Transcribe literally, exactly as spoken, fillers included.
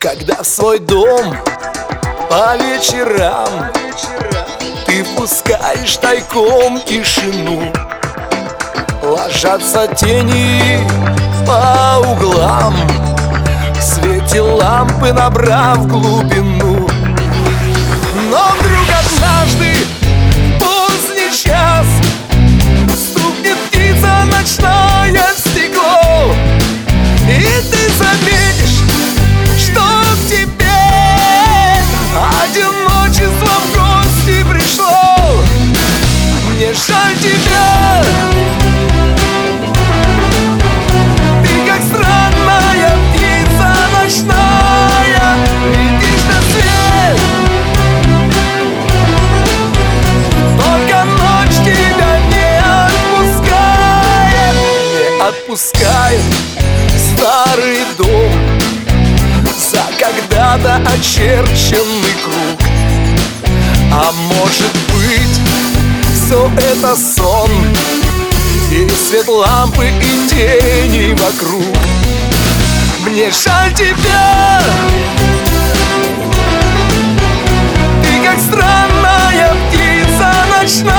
Когда в свой дом по вечерам ты впускаешь тайком тишину, ложатся тени по углам, в свете лампы набрав глубину. Но вдруг однажды в поздний час стукнет птица ночное в стекло, и ты заметишь, что к тебе одиночество в гости пришло. Мне жаль тебя, ты как странная птица ночная, летишь на свет, только ночь тебя не отпускает, не отпускает старый дом за когда-то очерченный круг. А может быть, все это сон, и свет лампы, и тени вокруг. Мне жаль тебя, ты как странная птица ночная,